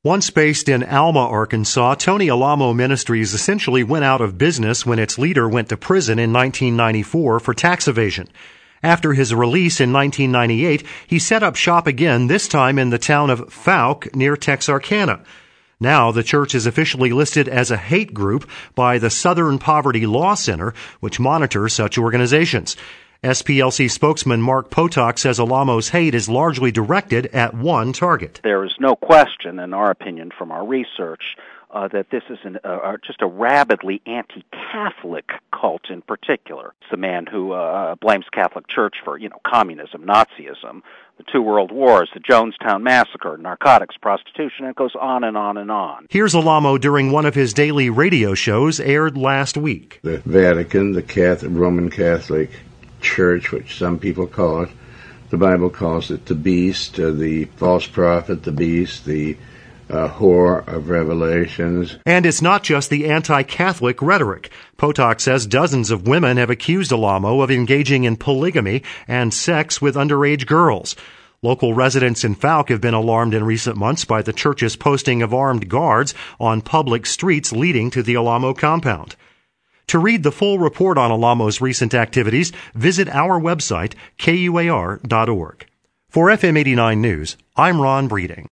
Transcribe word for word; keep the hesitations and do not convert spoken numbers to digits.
Once based in Alma, Arkansas, Tony Alamo Ministries essentially went out of business when its leader went to prison in nineteen ninety-four for tax evasion. After his release in nineteen ninety-eight, he set up shop again, this time in the town of Fouke near Texarkana. Now the church is officially listed as a hate group by the Southern Poverty Law Center, which monitors such organizations. S P L C spokesman Mark Potok says Alamo's hate is largely directed at one target. There is no question, in our opinion, from our research, uh, that this is an, uh, just a rabidly anti-Catholic cult in particular. It's the man who uh, blames Catholic Church for, you know, communism, Nazism, the two world wars, the Jonestown Massacre, narcotics, prostitution, and it goes on and on and on. Here's Alamo during one of his daily radio shows aired last week. The Vatican, the Catholic, Roman Catholic Church, which some people call it. The Bible calls it the beast, uh, the false prophet, the beast, the uh, whore of Revelations. And it's not just the anti-Catholic rhetoric. Potok says dozens of women have accused Alamo of engaging in polygamy and sex with underage girls. Local residents in Fouke have been alarmed in recent months by the church's posting of armed guards on public streets leading to the Alamo compound. To read the full report on Alamo's recent activities, visit our website, K U A R dot org. For F M eighty-nine News, I'm Ron Breeding.